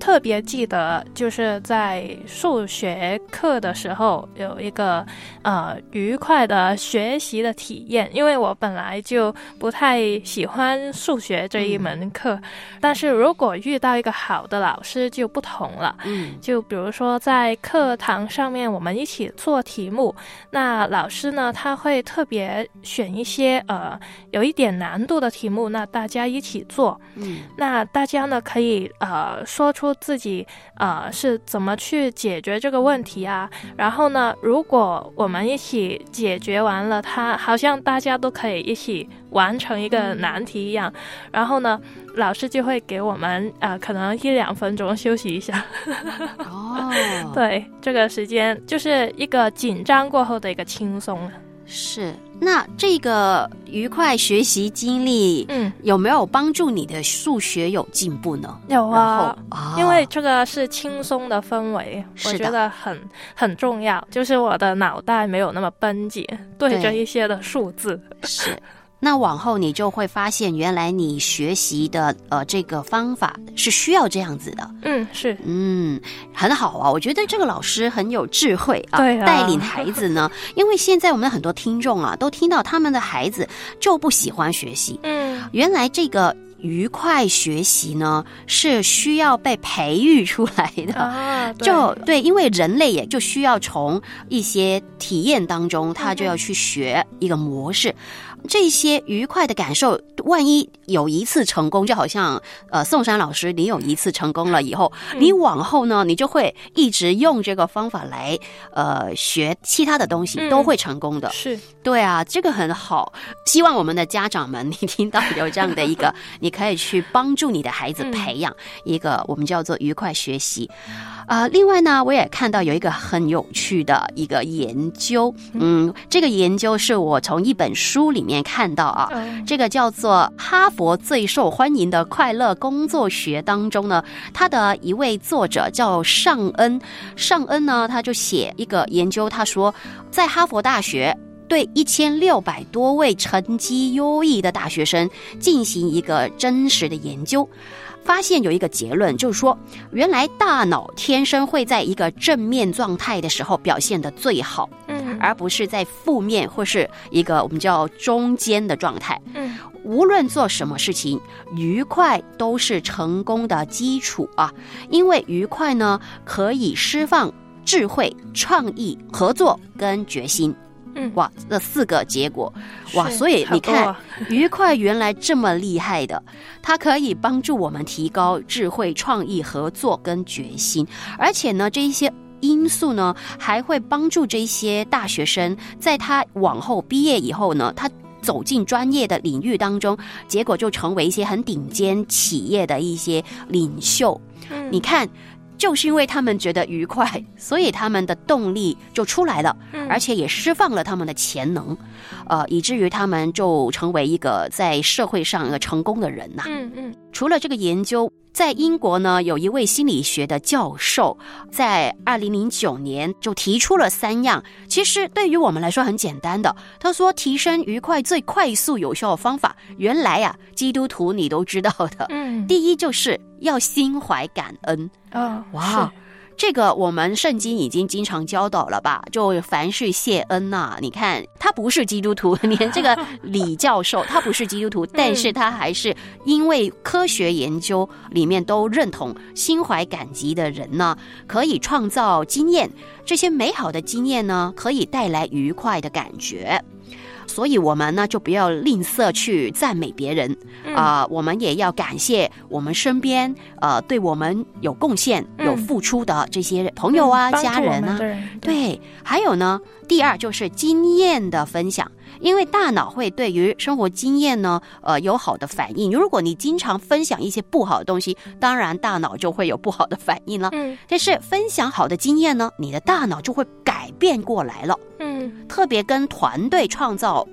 Speaker 9: 特别记得就是在数学课的时候有一个愉快的学习的体验，因为我本来就不太喜欢数学这一门课，但是如果遇到一个好的老师就不同了。就比如说在课堂上面我们一起做题目，那老师呢他会特别选一些有一点难度的题目，那大家一起做。那大家呢可以说出自己是怎么去解决这个问题啊，然后呢如果我们一起解决完了，它好像大家都可以一起完成一个难题一样，然后呢老师就会给我们可能1-2分钟休息一下。对，这个时间就是一个紧张过后的一个轻松。
Speaker 2: 是，那这个愉快学习经历有没有帮助你的数学有进步呢？
Speaker 9: 有啊，因为这个是轻松的氛围，我觉得很重要，就是我的脑袋没有那么绷紧，对着一些的数字。
Speaker 2: 是，那往后你就会发现原来你学习的这个方法是需要这样子的。
Speaker 9: 是，
Speaker 2: 很好啊，我觉得这个老师很有智慧啊，
Speaker 9: 对啊，
Speaker 2: 带领孩子呢，因为现在我们很多听众啊都听到他们的孩子就不喜欢学习，原来这个愉快学习呢是需要被培育出来的。对，因为人类也就需要从一些体验当中他就要去学一个模式，这些愉快的感受万一有一次成功，就好像宋珊老师你有一次成功了以后，你往后呢你就会一直用这个方法来学其他的东西，都会成功的。
Speaker 9: 是，
Speaker 2: 对啊，这个很好，希望我们的家长们你听到有这样的一个你可以去帮助你的孩子培养一个我们叫做愉快学习。另外呢我也看到有一个很有趣的一个研究，这个研究是我从一本书里面看到啊，这个叫做哈佛最受欢迎的快乐工作学当中呢，他的一位作者叫尚恩呢，他就写一个研究，他说在哈佛大学对1600多位成绩优异的大学生进行一个真实的研究，发现有一个结论，就是说原来大脑天生会在一个正面状态的时候表现得最好，而不是在负面或是一个我们叫中间的状态。无论做什么事情，愉快都是成功的基础啊，因为愉快呢可以释放智慧、创意、合作跟决心。哇，这4个结果，哇，所以你看愉快原来这么厉害的，它可以帮助我们提高智慧、创意、合作跟决心，而且呢这一些因素呢还会帮助这些大学生在他往后毕业以后呢，他走进专业的领域当中，结果就成为一些很顶尖企业的一些领袖。你看就是因为他们觉得愉快，所以他们的动力就出来了，而且也释放了他们的潜能，以至于他们就成为一个在社会上一个成功的人呐。除了这个研究，在英国呢有一位心理学的教授在2009年就提出了3样其实对于我们来说很简单的，他说提升愉快最快速有效的方法，原来啊基督徒你都知道的，第一就是要心怀感恩。哇，这个我们圣经已经经常教导了吧，就凡事谢恩呐。你看他不是基督徒，连这个李教授他不是基督徒，但是他还是因为科学研究里面都认同心怀感激的人呢可以创造经验，这些美好的经验呢可以带来愉快的感觉，所以我们呢就不要吝啬去赞美别人我们也要感谢我们身边对我们有贡献有付出的这些朋友啊家人啊。对，还有呢第2就是经验的分享，因为大脑会对于生活经验呢有好的反应，如果你经常分享一些不好的东西，当然大脑就会有不好的反应了。但是分享好的经验呢，你的大脑就会改变过来了。特别跟团队创造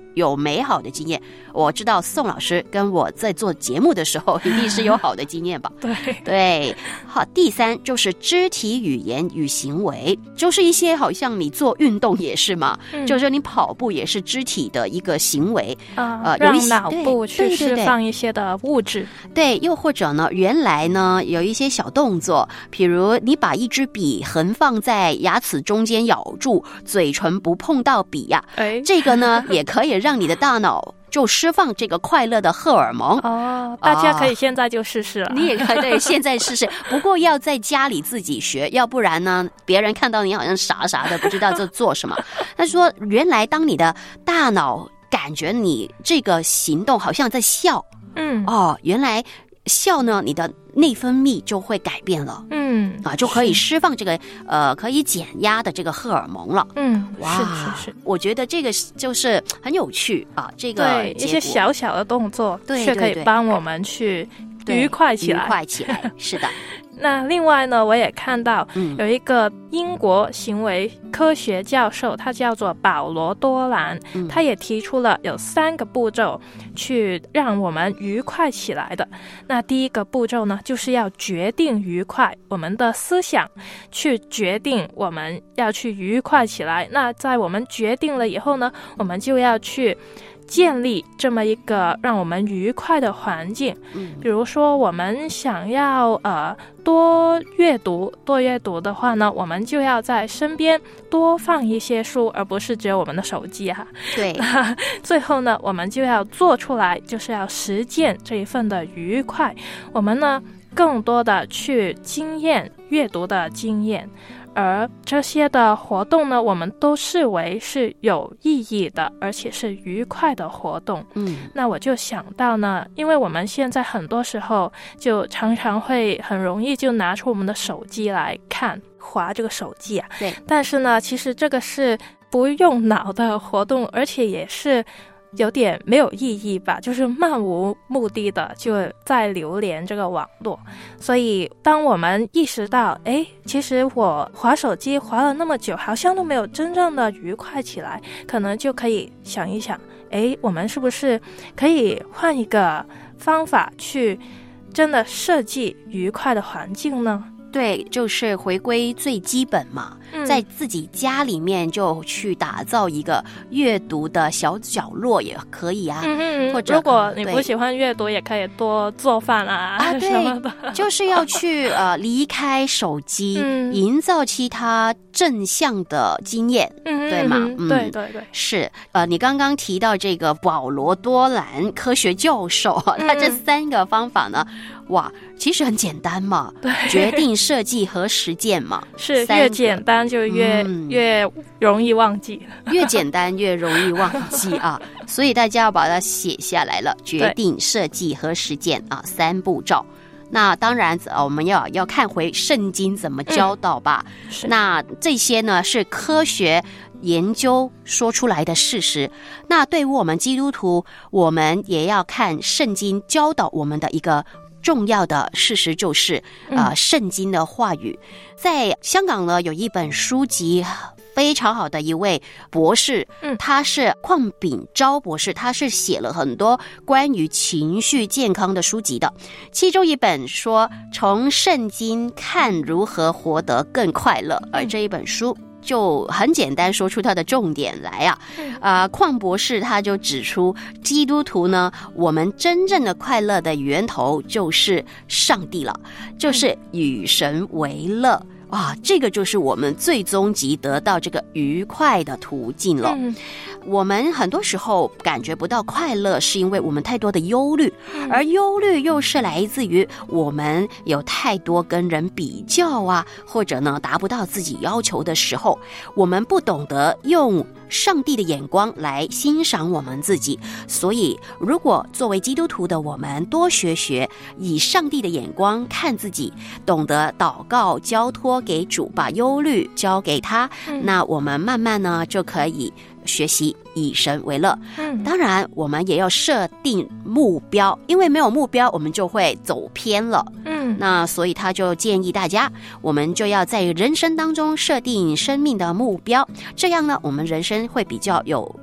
Speaker 2: 有美好的经验。我知道宋老师跟我在做节目的时候一定是有好的经验吧。对，好，第3就是肢体语言与行为，就是一些好像你做运动也是嘛，就是你跑步也是肢体的一个行为，
Speaker 9: 让脑部去释放一些的物质。
Speaker 2: 对，又或者呢，原来呢有一些小动作，比如你把一支笔横放在牙齿中间咬住，嘴唇不碰到笔呀，这个呢也可以让你的大脑就释放这个快乐的荷尔蒙。
Speaker 9: 大家可以现在就试试了。
Speaker 2: 你也可以现在试试，不过要在家里自己学，要不然呢别人看到你好像傻傻的不知道在做什么。他说原来当你的大脑感觉你这个行动好像在笑，原来笑呢你的内分泌就会改变了，就可以释放这个可以减压的这个荷尔蒙了。哇，是，我觉得这个就是很有趣啊，这个
Speaker 9: 对一些小小的动作却可以帮我们去愉快起来，
Speaker 2: 是的。
Speaker 9: 那另外呢，我也看到有一个英国行为科学教授，他叫做保罗多兰，他也提出了有3个步骤去让我们愉快起来的。那第一个步骤呢，就是要决定愉快，我们的思想去决定我们要去愉快起来。那在我们决定了以后呢，我们就要去建立这么一个让我们愉快的环境。比如说我们想要多阅读的话呢，我们就要在身边多放一些书，而不是只有我们的手机哈。
Speaker 2: 对，
Speaker 9: 那最后呢，我们就要做出来，就是要实践这一份的愉快。我们呢更多的去经验阅读的经验，而这些的活动呢，我们都视为是有意义的，而且是愉快的活动。那我就想到呢，因为我们现在很多时候就常常会很容易就拿出我们的手机来看，滑这个手机啊。
Speaker 2: 对。
Speaker 9: 但是呢，其实这个是不用脑的活动，而且也是有点没有意义吧，就是漫无目的的就在流连这个网络。所以当我们意识到其实我滑手机滑了那么久，好像都没有真正的愉快起来，可能就可以想一想，我们是不是可以换一个方法去真的设计愉快的环境呢？
Speaker 2: 对，就是回归最基本嘛，在自己家里面就去打造一个阅读的小角落也可以啊。或者
Speaker 9: 如果你不喜欢阅读，也可以多做饭什么的。
Speaker 2: 就是要去离开手机，营造其他正向的经验，对吗？
Speaker 9: 对，
Speaker 2: 是。你刚刚提到这个保罗多兰科学教授，他这3个方法呢，哇，其实很简单嘛，决定、设计和实践嘛，
Speaker 9: 是越简单就越容易忘记，
Speaker 2: 越简单越容易忘记啊，所以大家要把它写下来了，决定、设计和实践啊，3步骤。那当然我们要看回圣经怎么教导吧。那这些呢是科学研究说出来的事实。那对于我们基督徒，我们也要看圣经教导我们的一个重要的事实，就是圣经的话语。在香港呢有一本书籍，非常好的一位博士，他是邝炳昭博士，他是写了很多关于情绪健康的书籍的，其中一本说从圣经看如何活得更快乐，而这一本书就很简单说出它的重点来啊。邝博士他就指出，基督徒呢，我们真正的快乐的源头就是上帝了，就是与神为乐。这个就是我们最终极得到这个愉快的途径了。我们很多时候感觉不到快乐，是因为我们太多的忧虑，而忧虑又是来自于我们有太多跟人比较啊，或者呢达不到自己要求的时候，我们不懂得用上帝的眼光来欣赏我们自己。所以如果作为基督徒的我们多学以上帝的眼光看自己，懂得祷告交托给主，把忧虑交给他，那我们慢慢呢就可以学习以神为乐。当然我们也要设定目标，因为没有目标我们就会走偏了。那所以他就建议大家，我们就要在人生当中设定生命的目标，这样呢我们人生会比较有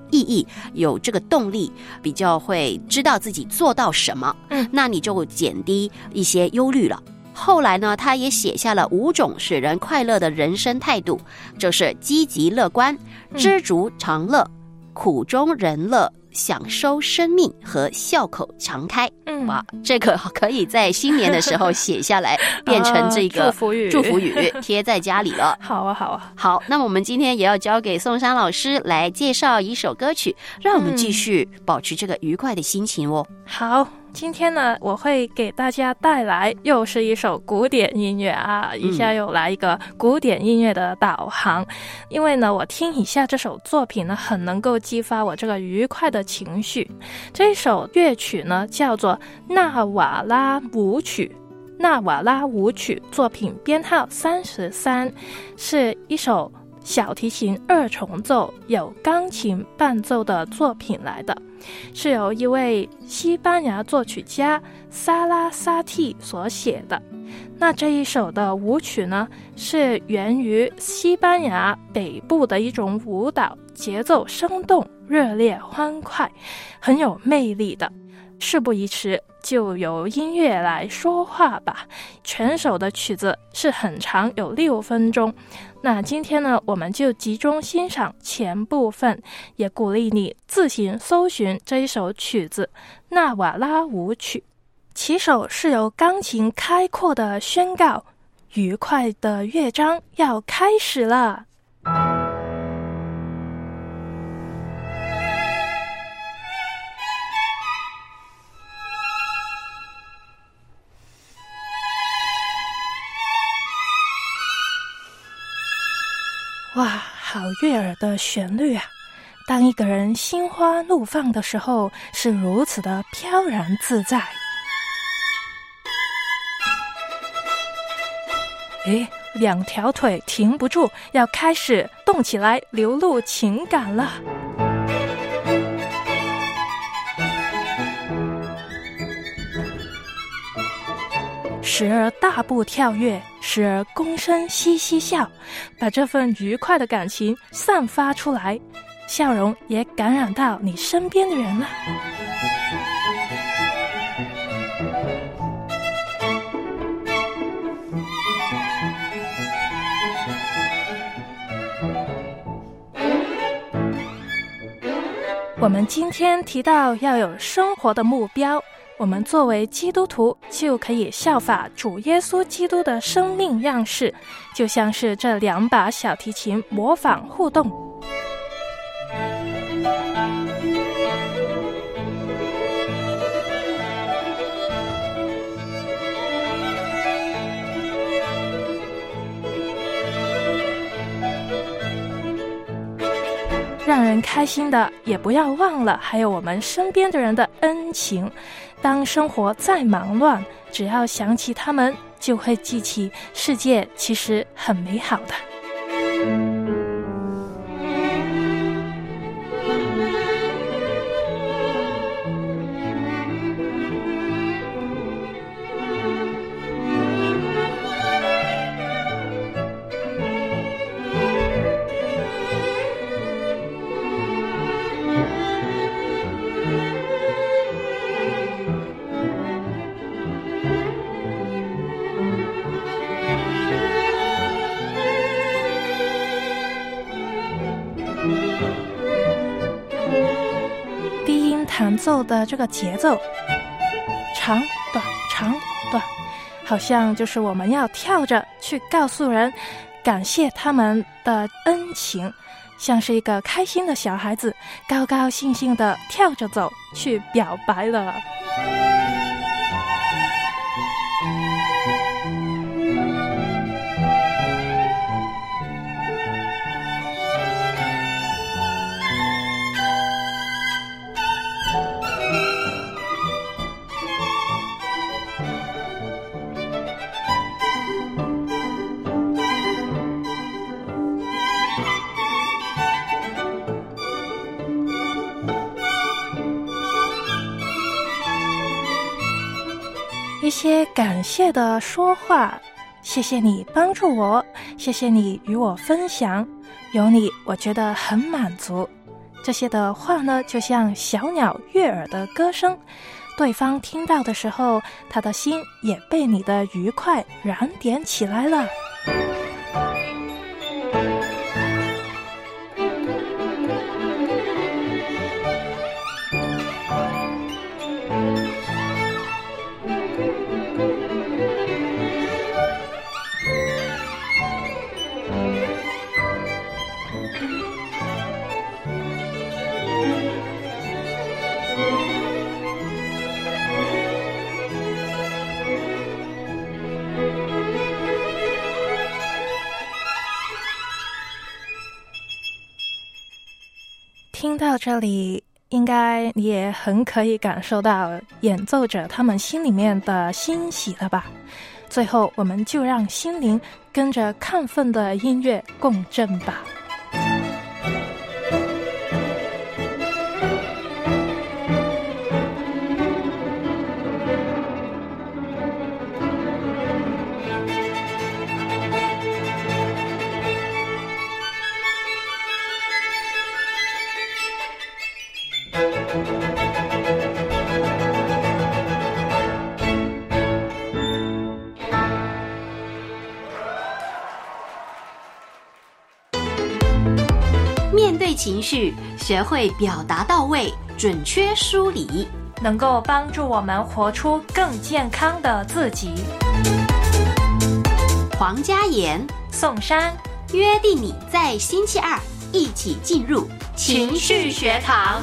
Speaker 2: 意义，有这个动力，比较会知道自己做到什么，那你就减低一些忧虑了。后来呢，他也写下了5种使人快乐的人生态度，就是积极乐观、知足常乐、苦中人乐、享受生命和笑口常开。哇，这个可以在新年的时候写下来，变成这个祝福语贴在家里了。
Speaker 9: 好啊，好啊，
Speaker 2: 好。那么我们今天也要交给宋珊老师来介绍一首歌曲，让我们继续保持这个愉快的心情哦。
Speaker 9: 好。今天呢，我会给大家带来又是一首古典音乐啊，一下又来一个古典音乐的导航。因为呢，我听一下这首作品呢，很能够激发我这个愉快的情绪。这首乐曲呢，叫做《纳瓦拉舞曲》。纳瓦拉舞曲作品编号33，是一首小提琴2重奏有钢琴伴奏的作品来的，是由一位西班牙作曲家萨拉萨蒂所写的。那这一首的舞曲呢，是源于西班牙北部的一种舞蹈，节奏生动、热烈、欢快，很有魅力的。事不宜迟，就由音乐来说话吧。全首的曲子是很长，有6分钟。那今天呢，我们就集中欣赏前部分，也鼓励你自行搜寻这一首曲子《纳瓦拉舞曲》。起手是由钢琴开阔的宣告，愉快的乐章要开始了。哇，好悦耳的旋律啊！当一个人心花怒放的时候，是如此的飘然自在。诶，2条腿停不住，要开始动起来，流露情感了。时而大步跳跃，时而躬身嘻嘻笑，把这份愉快的感情散发出来，笑容也感染到你身边的人了。我们今天提到要有生活的目标，我们作为基督徒就可以效法主耶稣基督的生命样式，就像是这2把小提琴模仿互动。让人开心的，也不要忘了还有我们身边的人的恩情。当生活再忙乱，只要想起他们，就会记起世界其实很美好的。弹奏的这个节奏长短长短，好像就是我们要跳着去告诉人感谢他们的恩情，像是一个开心的小孩子高高兴兴的跳着走去表白了。一些感谢的说话，谢谢你帮助我，谢谢你与我分享，有你我觉得很满足， 这些的话呢，就像小鸟悦耳的歌声，对方听到的时候，他的心也被你的愉快燃点起来了。听到这里，应该你也很可以感受到演奏者他们心里面的欣喜了吧？最后，我们就让心灵跟着亢奋的音乐共振吧。
Speaker 2: 面对情绪，学会表达到位，准确梳理，
Speaker 9: 能够帮助我们活出更健康的自己。
Speaker 2: 黄嘉妍、
Speaker 9: 宋珊
Speaker 2: 约定你在星期二一起进入情绪学堂。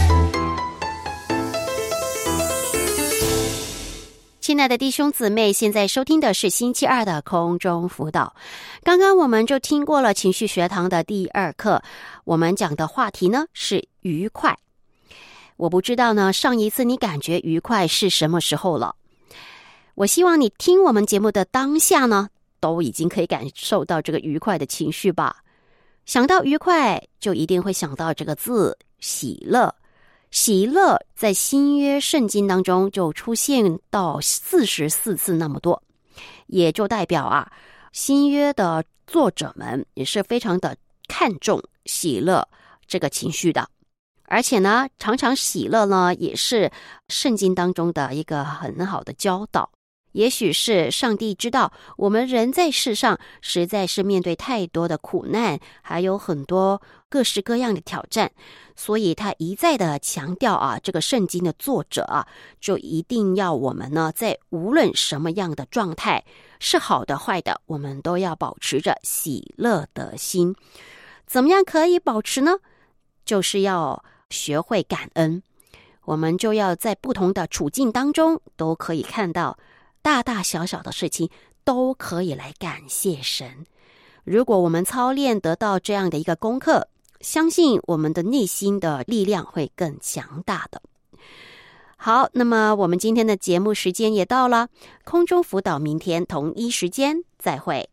Speaker 2: 亲爱的弟兄姊妹，现在收听的是星期二的空中辅导。刚刚我们就听过了情绪学堂的第2课，我们讲的话题呢是愉快。我不知道呢，上一次你感觉愉快是什么时候了？我希望你听我们节目的当下呢，都已经可以感受到这个愉快的情绪吧。想到愉快，就一定会想到这个字喜乐。喜乐在新约圣经当中就出现到44次那么多，也就代表新约的作者们也是非常的看重喜乐这个情绪的。而且呢，常常喜乐呢也是圣经当中的一个很好的教导。也许是上帝知道我们人在世上实在是面对太多的苦难，还有很多各式各样的挑战，所以他一再的强调这个圣经的作者就一定要我们呢，在无论什么样的状态，是好的坏的，我们都要保持着喜乐的心。怎么样可以保持呢？就是要学会感恩。我们就要在不同的处境当中都可以看到大大小小的事情都可以来感谢神。如果我们操练得到这样的一个功课，相信我们的内心的力量会更强大的。好，那么我们今天的节目时间也到了，空中辅导明天同一时间再会。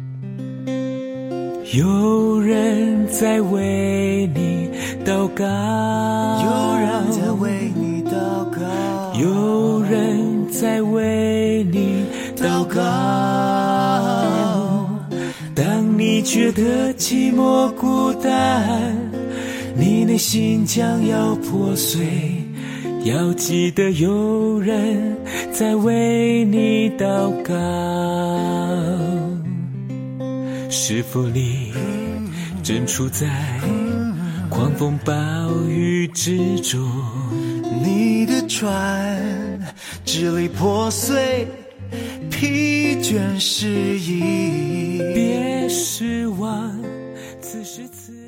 Speaker 3: 有人在为你祷告，有人在为你祷告，有人在为你祷告。当你觉得寂寞孤单，你内心将要破碎，要记得有人在为你祷告。是否你正处在狂风暴雨之中？你的船支离破碎，疲倦失意，别失望，此时此